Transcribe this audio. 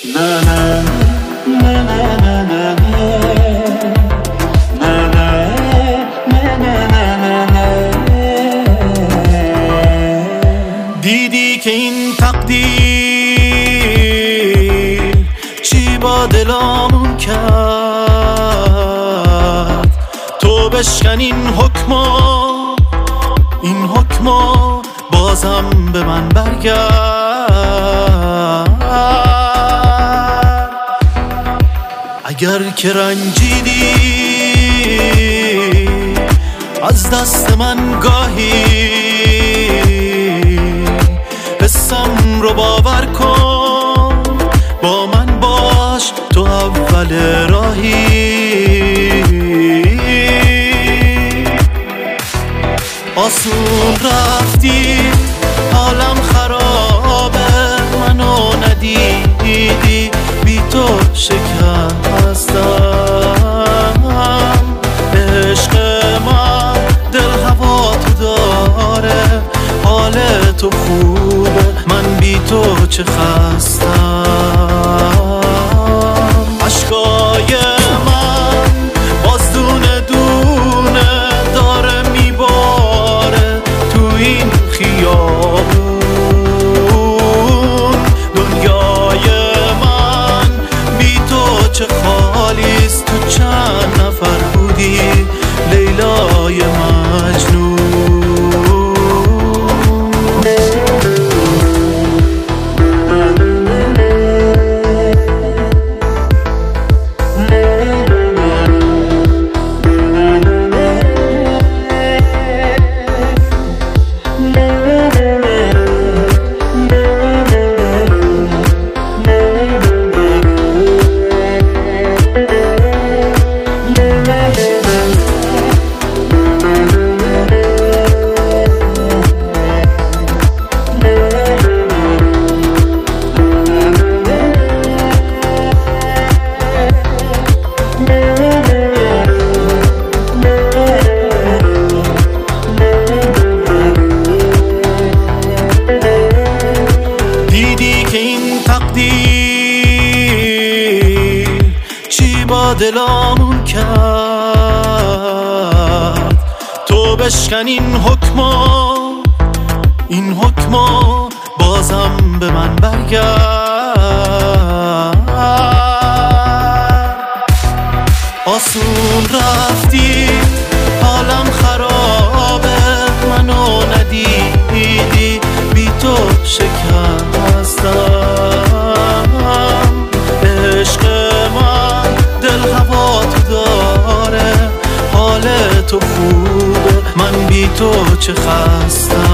دیدی که این تقدیر چی با دلامون کرد، تو بشکن این حکما بازم به من برگرد. اگر که رنجیدی از دست من گاهی، حسم رو باور کن، با من باش تو اول راهی. آسون رفتی حالم خرابه، منو ندیدی بی تو شکستم. عشق من دل هوا تو داره، حال تو خوبه من بی تو چه خستم. عشقای من باز دونه دونه داره میباره تو این خیابون. دنیای من بی تو چه خالیست، تو چند نفر بودی لیلای مجنون. چی با دلامون کرد، تو بشکن این حکما بازم به من برگرد. آسون رفتی حالم خرابه، منو ندیدی بی تو شکستم. عشق من دل هوا تو داره، حال تو خوبه من بی تو چه خستم.